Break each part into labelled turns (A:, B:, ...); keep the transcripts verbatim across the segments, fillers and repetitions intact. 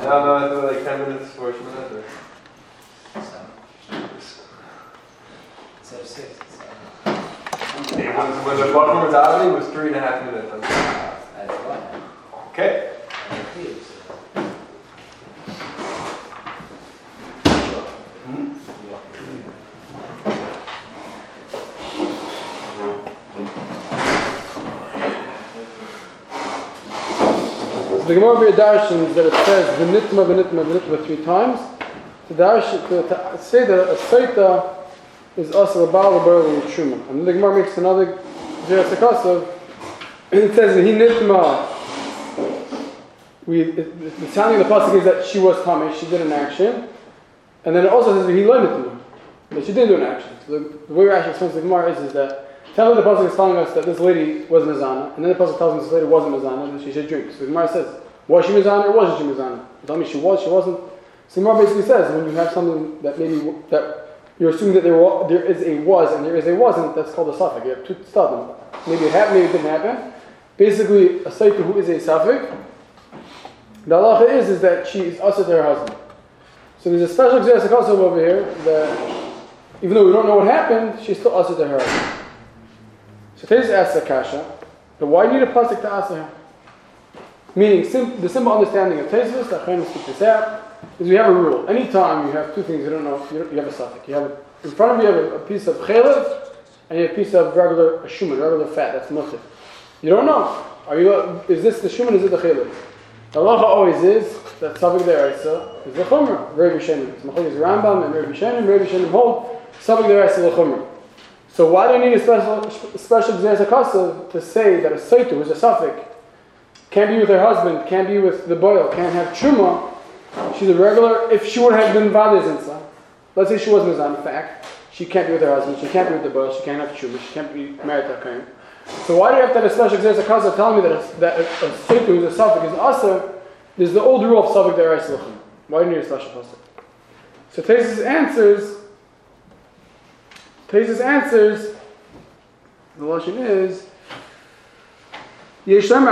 A: No, no, I thought like ten minutes for Shemana.
B: Instead of six.
A: It was, when the bottom was out, it was three and a half minutes.
B: That's right.
A: Okay.
C: The Gemara over here darshans that it says v'nitma v'nitma v'nitma three times. To darshan to, to say that a saita is also a baal bar and truma. And then the Gemara makes another zeras hakasav, and it says that he nitma. We it, the sounding of the pasuk is that she was tamish, she did an action, and then it also says that he learned nitma, that she didn't do an action. So the, the way Rashi explains the Gemara is, is that tell the pasuk is telling us that this lady was mizana, and then the pasuk tells us this lady wasn't mizana, and she should drink. So the Gemara says, was she mizana or wasn't she mizana? Tell me she was, she wasn't. So the Gemara basically says when you have something that maybe that you're assuming that there wa- there is a was and there is a wasn't, that's called a suffix. You have two stuff. Maybe it happened, maybe it didn't happen. Basically, a saita who is a suffix, the halacha is is that she is usher to her husband. So there's a special zeras hakasav over here that even though we don't know what happened, she's still usher to her husband. So Taisus asks the kasha, but why do you need a pasuk to answer her? Meaning, sim- the simple understanding of Taisus, the Achayim speak this out, is we have a rule. Anytime you have two things you don't know, you, don't, you have a suffix. You have a, in front of you you have a, a piece of chaylev, and you have a piece of regular a shuman, regular fat, that's mutter. You don't know. Are you? Is this the shuman? Is it the chaylev? The halacha always is that suffix deraisa is the chumrah. Very Rishonim. It's machlokes Rambam and very Rishonim. Very Rishonim hold suffix deraisa the chumrah. So why do you need a special special zeras hakasav to say that a saita who's a suffix can't be with her husband, can't be with the boil, can't have truma? She's a regular. If she would have been vadeh zinsa, let's say she was mizan. In fact, she can't be with her husband. She can't be with the boil. She can't have truma. She can't be married to a kohen. So why do you have to have a special zeras hakasav telling me that a, that a, a saita who's a suffix is aser? There's the old rule of suffix deraisa l'chum. Why do you need a special pasuk? So Taisus answers. Taisus answers, the lashon is, this is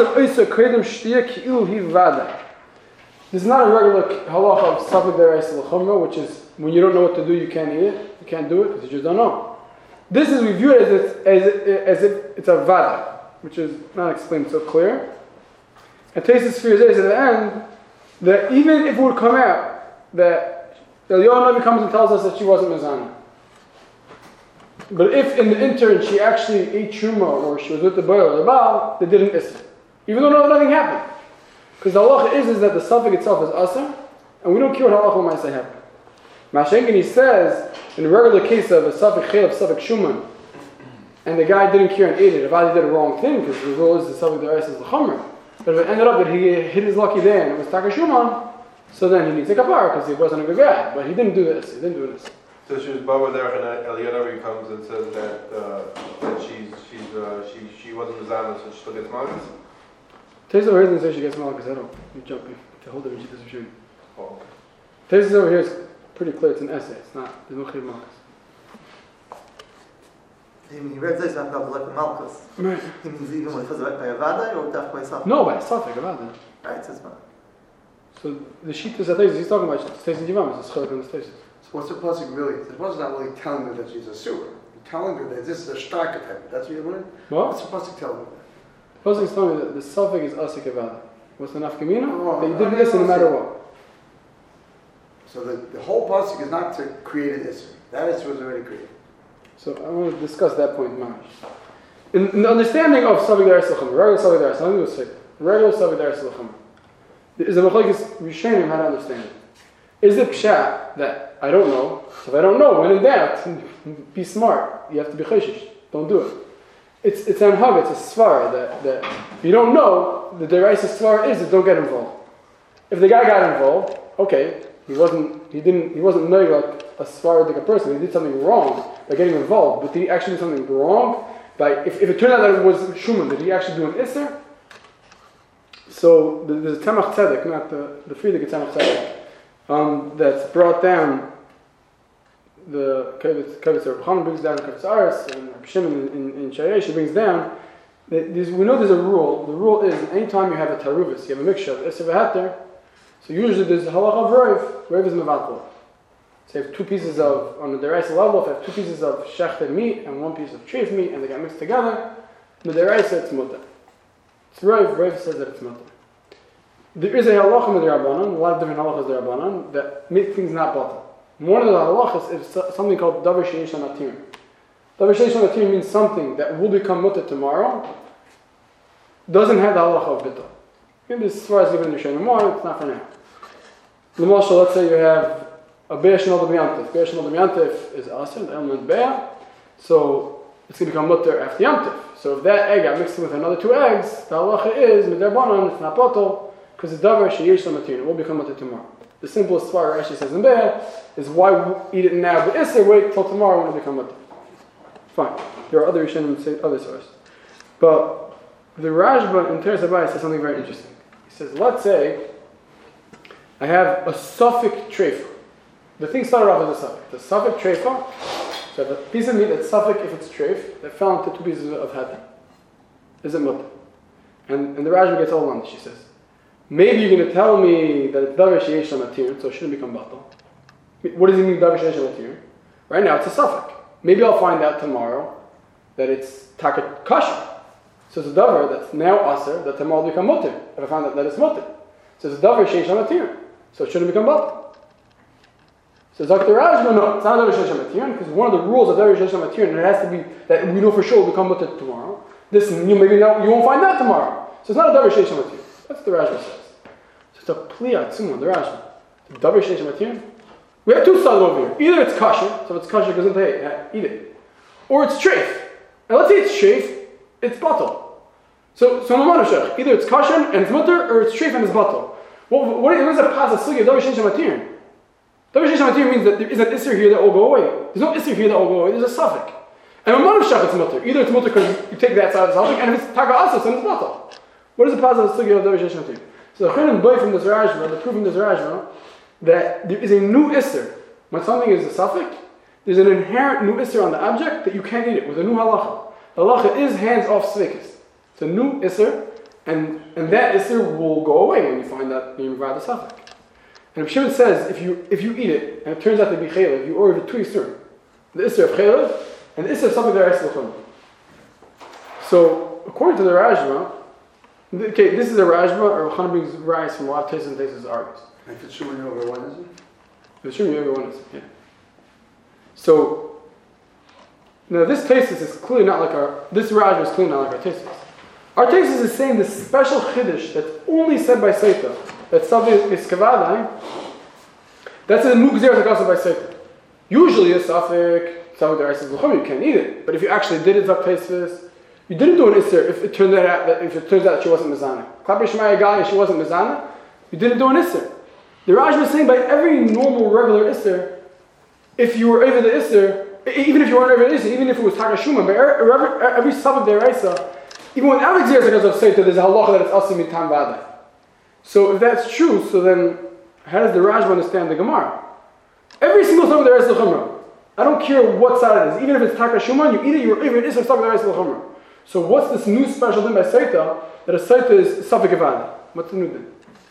C: not a regular halacha of suffix deraisa l'chumra, which is when you don't know what to do, you can't eat it, you can't do it because you just don't know. This is we view it as if, as if, as if it's a vada, which is not explained so clear. And Taisus fears at the end that even if it would come out that Eliyahu Navi comes and tells us that she wasn't mizana, but if in the interim she actually ate truma or she was with the boil or the baal, they didn't isser, even though nothing happened. Because the halacha is, is that the suffix itself is asr, and we don't care what halacha might say happen. Mashenkin, he says, in a regular case of a suffix chel of suffix shuman, and the guy didn't care and ate it, if I did a wrong thing, because the rule is the suffix deraisa is the chumrah, but if it ended up that he hit his lucky there and it was taka shuman, so then he needs a kapara because he wasn't a good guy, but he didn't do this, he didn't do this.
A: So she was Baba there, and Eliyahu comes and says that uh, that she's she's uh, she she wasn't mizana, so she still gets malchus.
C: Taisus over here doesn't say she gets malchus at all. You jump in to hold it when she doesn't shoot.
A: Oh.
C: Taisus over here is pretty clear. It's an essay. It's not. There's no chiv malchus.
D: He read this and got like malchus.
C: Right.
D: He means even when it says by a vada or daf by suffix.
C: No, by suffix about that.
D: Right, it's fine.
C: So the sheet is that he's talking about Taisus Yivam. It's chilek on the Taisus.
E: So what's the pasuk really? The pasuk's not really telling her that she's a sewer. He's telling her that this is a strike of heaven. That's what you're learning?
C: What?
E: What's the pasuk telling her?
C: The pasuk is telling me that the suffix is asik avada. What's the nafkamina?
E: Oh,
C: that you didn't listen no matter what.
E: So the, the whole pasuk is not to create an issue. That issue was already created.
C: So I want to discuss that point, Mamash. In, in the understanding of suffix deraisa l'chumra, regular suffix deraisa, nothing to say. Regular suffix deraisa l'chumra. There is a machlokes Rishonim how to understand it. Is it pshat that I don't know? So if I don't know, when in doubt, be smart. You have to be choshish. Don't do it. It's it's anhag. It's a svara that that if you don't know, the deraisa svara is that don't get involved. If the guy got involved, okay, he wasn't he didn't he wasn't knowing like a svara like a person. He did something wrong by getting involved. But did he actually do something wrong? By if, if it turned out that it was shuman, did he actually do an isser? So there's a tzemach tzedek, not the the frierdiker tzemach tzedek. Um, that's brought down. The Kavitz Reb Chanan brings down Kavitz Aris, and Reb Shimon in, in, in Shayesh brings down. That we know there's a rule. The rule is anytime you have a taruvis, you have a mixture of Isser v'Heter. So usually there's a halacha of roiv. Roiv is mevatel. So you have two pieces of, on the deraisa level, if you have two pieces of shechted meat and one piece of treif meat, and they get mixed together, the deraisa it's mutter. It's roiv. Roiv says that it's mutter. There is a halacha with the Rabbanan, a lot of different halachas with the Rabbanan, that make things not batal. One of the halachas is something called davar sheish lamatir. Davar sheish lamatir means something that will become mutter tomorrow, doesn't have the halacha of bittul. Maybe as far as given in Yishayim more, it's not for now. L'mashal, let's say you have a be'er shenol d'miyantif. Be'er shenol d'miyantif is aser, the element be'er, so it's going to become mutter after yantif. So if that egg got mixed with another two eggs, the halacha is, midarbanan, it's not batal, because it's davar sheyesh lamatir, it will become mutter tomorrow. The simplest svara Rashi says in be'er is why eat it now, but iser, wait till tomorrow when it becomes mutter. Fine. There are other Rishonim say other sources. But the Rashba in Teres Abayis says something very interesting. He says, let's say I have a suffik treifa. The thing started off as a suffik. The suffik treifa, so I have a piece of meat that's suffik if it's treif, that fell into two pieces of heter. Is it mutter? And, and the Rashba gets all on. She says, maybe you're going to tell me that it's davar sheyesh lamatir, so it shouldn't become batal. What does it mean davar sheyesh lamatir? Right now it's a suffik. Maybe I'll find out tomorrow that it's takat kasha. So it's a davar that's now aser, that tomorrow will become mutter. If I find out that it's mutter. So it's a davar sheish lamatir. So it shouldn't become batal. So Doctor Rashba, no, it's not davar sheish lamatir, because one of the rules of davar sheish lamatir, and it has to be that we know for sure will become mutter tomorrow. This, you maybe not, you won't find that tomorrow. So it's not a davar sheish lamatir. That's what the Rashba says. So it's a pliya tzuma, the Rashba. The davar sheish lamatir. We have two sides over here. Either it's kosher, so if it's kosher, it goes into hey, eat it. Or it's treif. And let's say it's treif, it's batal. So, so no matter either it's kosher and it's mutter, or it's treif and it's batal. What, what is a pas a sugya? Davar sheish lamatir. Davar sheish lamatir means that there is an isser here that will go away. There's no isser here that will go away. There's a suffix. And a matter it's mutter. Either it's mutter because you take that side of the suffix, and if it's taka asas, then it's batal. What is the pas a sugya of davar sheish lamatir? So the Chanan boy from this Rashba, the proof from this Rashba, that there is a new isser. When something is a suffix, there's an inherent new isser on the object that you can't eat it with a new halacha. The halacha is hands off svikis. It's a new isser, and, and that isser will go away when you find that you provide the suffix. And if Shimon says if you if you eat it and it turns out to be chaylev, you order two isser, the isser of chaylev and the isser of something that is l'chum. So according to the Rashba, okay, this is a Rashba or Chana brings rise from a lot of tastes and tastes argues.
E: If it's showing you over one, is it?
C: If it's showing you over one, is it? Yeah. So now this tastes is clearly not like our this Rashba is clearly not like our tastes. Our tesis is saying this special chiddush that's only said by Seita, that something is kavadai, that's a new gzera that also by Seita. Usually a suffix, suffix der says you can't eat it. But if you actually did it, Zaktesis, you didn't do an isser if it turned out that if it turns out that she wasn't mizana. Klapi Shmaya Gali, she wasn't mizana, you didn't do an isser. The Raj was saying by every normal regular isser, if you were over the isser, even if you weren't over the isser, even if it was takashuma, but every, every suffix der Isa, even without the because of Seita, there's a halacha that it's asim mitam vada. So if that's true, so then how does the Rashba understand the Gemara? Every single time there is the Chumrah. I don't care what side it is. Even if it's Takashuma, you eat it, you're even it's a stuff there is the Chumrah. So what's this new special thing by Seita that a Seita is Safik Avada? What's the new thing?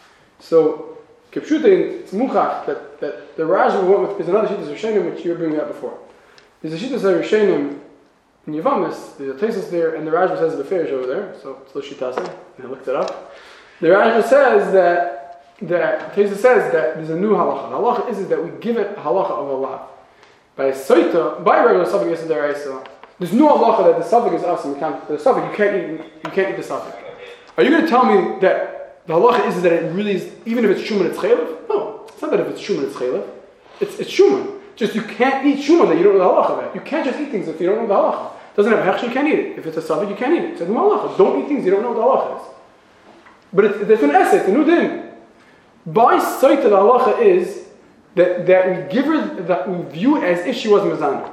C: So Kipshutin, it's Muchach that, that the Rashba went with, there's another Shittas Rishonim which you were bringing up before. There's a Shittas Rishonim in Yavamis, there's a Tesis there, and the Rashba says the Beferish over there, so it's Loshitase, and I looked it up. The Rashba says that, that Tesis says that there's a new halacha. The halacha is, is that we give it halacha of Allah. By Saita, by regular suffix is there Isa, there's no halacha that the suffix is asim, the suffix, you can't eat, you can't eat the suffix. Are you going to tell me that the halacha is, is that it really is, even if it's shuman, it's chaylev? No, it's not that if it's shuman, it's chaylev. It's, it's shuman. Just you can't eat shuman that you don't know the halacha about. You can't just eat things if you don't know the halacha. Doesn't have hechsher, you can't eat it. If it's a suffix, you can't eat it. It's a new halacha. Don't eat things you don't know what the halacha is. But it's, it's an essay, it's a new din. By sight of the halacha is that, that we give her, that we view as if she was mezana.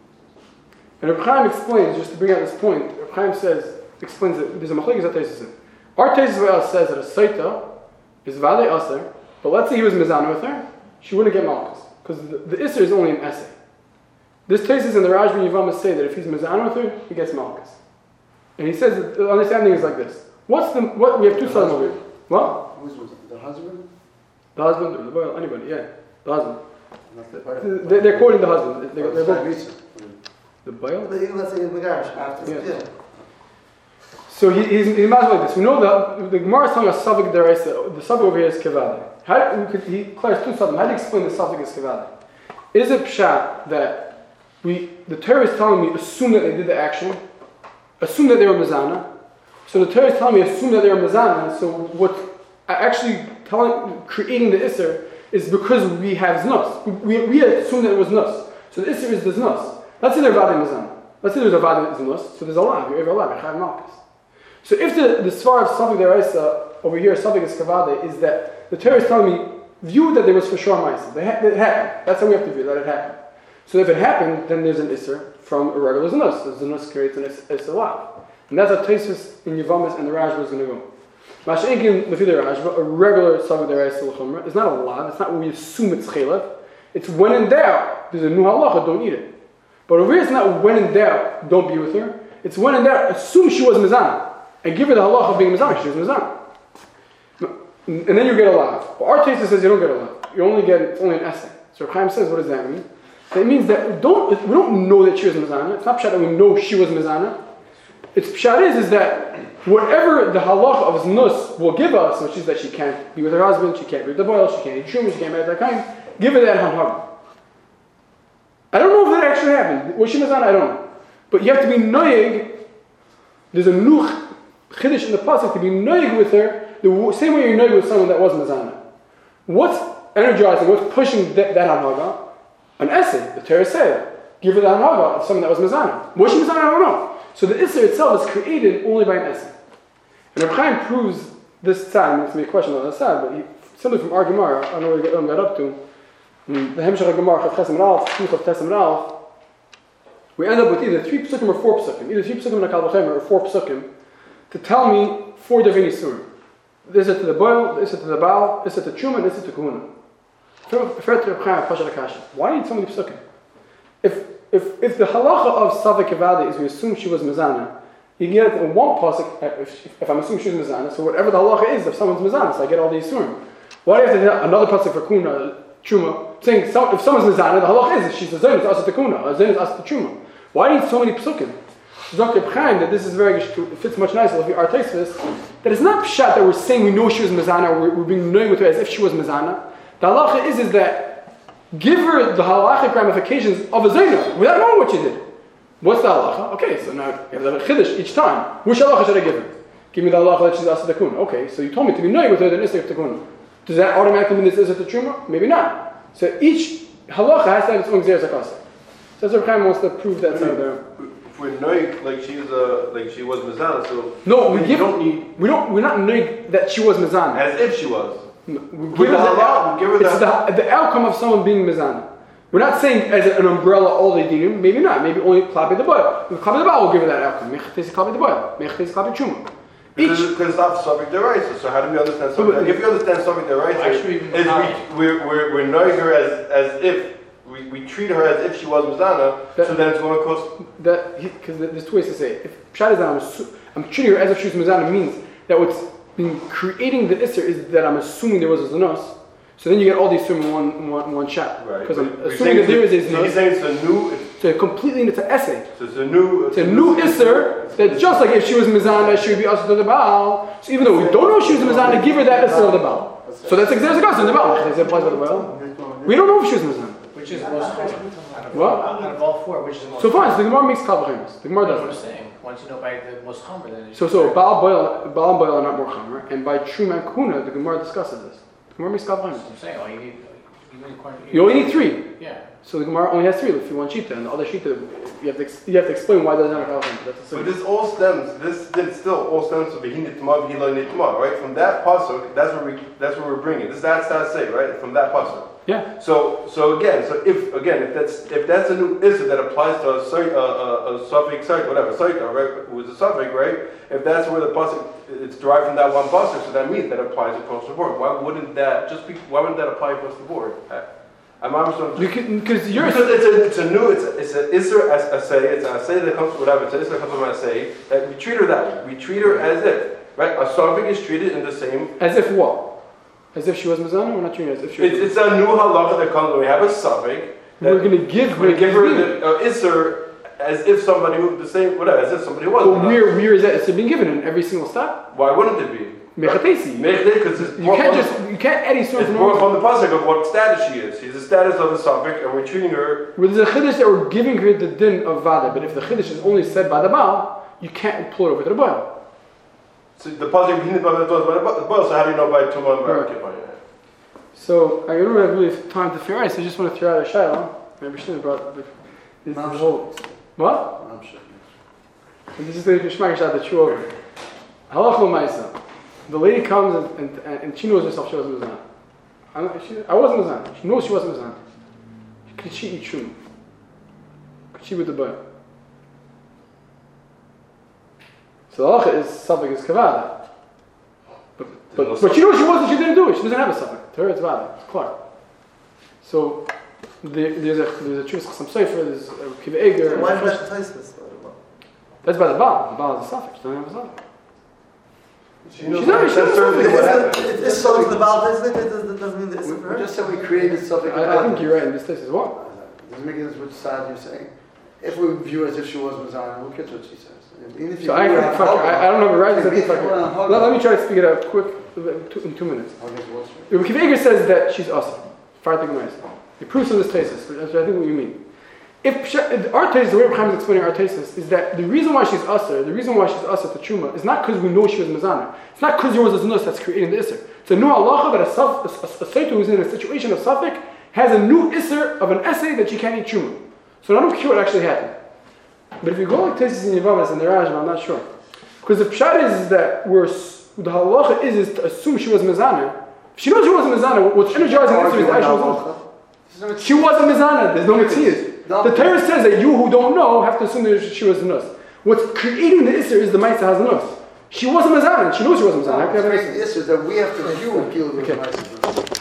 C: And Reb Chaim explains, just to bring out this point, Reb Chaim says, explains that there's a machlekes that tesis in. Our tesis says that a saita is vade aser, but let's say he was mezana with her, she wouldn't get malchus. Because the, the isser is only an essay. This tesis in the Rashba and Yavamas say that if he's mezana with her, he gets malchus. And he says that the understanding is like this. What's the, what, we have two sons over here. What?
E: Who's was it? The husband?
C: The husband or the boy, anybody, yeah, the husband.
E: Not the boil.
C: They, they're quoting the husband. They,
E: Or
C: they're
E: the
C: both,
E: Mitzvah.
C: the boy?
D: But even let's say in the garage after.
C: Yeah.
D: Yeah.
C: So he, he's, he's imagining like this. We know that the Gemara is telling us Savik Deraisa. The Savik over here is Kevada. How we could, he declares two Savik. How do you explain the Savik is Kevada? Is it pshat that we the Torah is telling me assume that they did the action, assume that they were mezana. So the Torah is telling me assume that they were mezana. So what actually telling creating the isser is because we have znus. We, we assume that it was nus. So the isser is the znus. Let's say they're vada mezana. Let's say there's a vada znus. So there's a lav. You're ever lav. You're chayav malchus. So if the, the svar of Savik Deraisa over here, Savik is Kavada, is that the Torah is telling me, view that there was for sure Maisa. That it happened. That's how we have to view that it happened. So if it happened, then there's an Isser from a regular Zanus. The Zanus creates an Isser lav. And that's how Taisus in Yavamis and the Rajba is going to go. Masha'inkin, Lefi the Rajba, a regular Savik Deraisa L'chumra, is not a lav. It's not when we assume it's Chelev. It's when in doubt, there's a new halacha, don't eat it. But over here, it's not when in doubt, don't be with her. It's when in doubt, assume she was Mizana. And give her the halach of being mizana. She's mizana, and then you get a lav. But our taste says you don't get a lav. You only get it's only an essay. So Chaim says, what does that mean? That means that don't we don't know that she was mizana. It's not pshat that we know she was mizana. It's pshat is is that whatever the halach of znus will give us, which is that she can't be with her husband, she can't be with the boil, she can't eat shumas, she can't marry that kind. Give her that hanhag. I don't know if that actually happened. Was she mizana? I don't know. But you have to be noyeg. There's a nuch Chiddush in the pasuk to be noig with her the same way you're noig with someone that was mezana. What's energizing? What's pushing that, that hanhaga? An essay. The Torah said, give her the hanhaga of someone that was mezana. Was she mezana? I don't know. So the isser itself is created only by an essay. And Reb Chaim proves this time. It's going to be a question on the side, but he, simply from our Gemara, I don't know where he got up to. The Hemshach Gemara Chav Chesem Ralph, Chav Tesem Ralph. We end up with either three psukim or four psukim, either three psukim in a Kal V'Chemer or four psukim, to tell me four different isurim. This is to the boil, this is to the baal, this is to chuma, this is to kahuna. Why do you need so many psukim? If if if the halacha of Savik Kavada is we assume she was mezana, you can get it in one pasuk. If, if I'm assuming she was mezana, so whatever the halacha is, if someone's mezana, so I get all these isurim. Why do you have to have another pasuk for kuna, chuma, saying so, if someone's mezana, the halacha is she's a zayin, it's also to kuna, a zayin is also to chuma. Why do you need so many psukim? Doctor Chaim, that this is very, it fits much nicer with our Taisvis, that it's not pshat that we're saying we know she was mezana, or we're, we're being knowing with her as if she was mezana. The halacha is, is that give her the halachic ramifications of a zayna without knowing what she did. What's the halacha? Okay, so now you have the chiddush each time. Which halacha should I give her? Give me the halacha that she's asa takuna. Okay, so you told me to be knowing with her than isser takuna. Does that automatically mean this is a truma? Maybe not. So each halacha has to have its own gzeres akasa. So Rabbi Chaim wants to prove that side there.
A: If we're noig like she's a like she was mezana, so
C: no, we,
A: we
C: give,
A: don't need.
C: We don't. We're not noig that she was mezana.
A: As if she was.
C: No, we
A: With
C: give her
A: the
C: the,
A: halal, we give her
C: it's
A: the-
C: the, the outcome of someone being mezana. We're not saying as an umbrella all they dinim. Maybe not. Maybe only klapi the boy. With klapi the boy, will give her that outcome. Mechatesi klapi the boy. Mechatesi klapi chuma.
A: Because
C: Each.
A: because it's not subject deraisa. So how do we understand
C: So,
A: subject?
C: but-
A: If you understand subject deraisa,
B: Actually, even
A: is
B: not.
A: we we're we're we're knowing her as as if we, we treat her as if she was mezana.
C: That-
A: So then it's going to cost.
C: That because there's two ways to say it. If pshat is that I'm, assu- I'm treating her as if she was mezana means that what's been creating the isser is that I'm assuming there was a zanos. So then you get all these from one one one shot.
A: Right.
C: Because I'm
A: We're
C: assuming
A: saying
C: that there is
A: it's
C: a
A: a, so you're
C: zanos.
A: saying it's a new. It's,
C: So it completely it's an essay.
A: so it's a new.
C: It's a new isser that just like if she was mizana, she would be also to the baal. So even though we don't know she was mizana, give her that isser of the baal. So that's exactly the the baal. It applies by the baal. We don't know if she was mizana.
B: Which is most common. Out of,
C: What?
B: Out of all four, which is the most
C: So fine. So the
B: common?
C: Gemara makes kavachimus. The Gemara
B: That's what I'm
C: does.
B: saying. Once you know by the most common, then it's
C: So so baal boil baal and boil are not more chamer, and by truma and kuna, the Gemara discusses this. The Gemara makes kavachimus.
B: I'm saying. All you need, you need, quite-
C: You only need three.
B: Yeah.
C: So the Gemara only has three. If you want shita, and the other shita, you have to ex- you have to explain why it doesn't have a kavachimus. That's the
A: but
C: same.
A: this all stems. This, this still all stems from behin nitma v'hilo nitma, right? From that pasuk, that's where we that's where we're bringing. This that's how to say, right? From that pasuk.
C: Yeah.
A: So, so again, so if again, if that's if that's a new issue that applies to a site, a, a, a suffix site, whatever site, right? Who is a suffix, right? If that's where the pasuk it's derived from that one pasuk, so that means that applies across the board. Why wouldn't that just be? Why wouldn't that apply across the board? I, I'm understanding.
C: Because you're
A: Because it's a it's a new it's a, it's a isser as a say it's a say that comes whatever it's a isser that comes from a say that we treat her that way. We treat her as if right a suffix is treated in the same
C: as if what? As if she was Mizana? We're not treating it as if she was
A: It's, it's a new halacha that comes when we have a suffix.
C: We're going to give her
A: we give her
C: the
A: the uh, isser as if somebody who the same whatever as if somebody was.
C: But where, where is that? It's being given in every single step.
A: Why wouldn't it be?
C: Mechatesi.
A: Because it's
C: You
A: more
C: can't
A: from-
C: just you can't add
A: It's
C: something
A: more
C: from
A: from the pasuk of what status she is. She's the status of a suffix, and we're treating her.
C: Well, there's a chiddush that we're giving her the din of vada, but if the chiddush is only said by the baal, you can't pull it over to the baal.
A: So the pasuk hinted by the boil. So how do you know by Tumah and
C: Right.
A: Barakah?
C: So I don't have really time to figure out. So I just want to throw out a shayla. Maybe I shouldn't have brought the, this, the
E: I'm
C: whole. What?
E: I'm sure.
C: And this is the Kishmak Shad that you over. Halach l'maisa. The lady comes and, and, and she knows herself she wasn't Mizan. I, don't- she- I wasn't Mizan. She knows she wasn't Mizan. Could she eat shum? Could she with the boy? So the halacha is something is kavada. But, but, but she knows she wasn't, she didn't do it. She doesn't have a something. To her it's vada. It's clear. So there, there's a there's a Chuvas Chasam Sofer, there's a Kiva Eger.
D: Why is that Tosfos?
C: That's by the Baal. The Baal is a suffix. She doesn't have a suffix.
A: She knows
C: She's not-
A: that's
C: she's not
A: certainly
C: something
A: what
D: If
A: happened.
D: this shows the Baal doesn't it, that doesn't mean that it's
E: We,
D: for
E: we
D: her.
E: just said we created something.
C: I, I think you're right in this case as well.
E: Doesn't make sense which side you're saying. If we view it as if she was Mazana, who cares what she says? Even if you
C: So I,
E: view it
C: I,
E: on
C: fuck,
E: Hogla,
C: I, I don't have a right to
E: even
C: think
E: if
C: fuck
E: you were on
C: it.
E: Hogla-
C: let, let me try to speak it up quick in two, in two minutes.
E: Hogla's Wall Street.
C: Rabbi Kiva Eger says that she's awesome. Fartig Meis. He proves in this thesis, which is I think what you mean. If, Psha- if our thesis, the way Chaim is explaining our thesis, is that the reason why she's usher, the reason why she's usher to Truma, is not because we know she was Mazana. It's not because yours is nus that's creating the Isser. It's a new halacha that a, saf, a, a, a Seitu who's in a situation of Safik has a new Isser of an essay that she can't eat Truma. So I don't care what actually happened. But if you go like thesis in Yavamas and the Rajam, I'm not sure. Because the Pshat is, is that we're, s- the halacha is, is to assume she was Mazana. If she knows she wasn't Mazana, what's energizing the Isser is that she was She wasn't Mizana, there's no Metzias. The Torah says that you who don't know have to assume that she was Nus. What's creating the Isser is the Maisa has Nus. She wasn't Mizana, she knows she wasn't Mizana.
E: No, it's the issue that we have to view and kill the
C: Okay.
E: Mazana.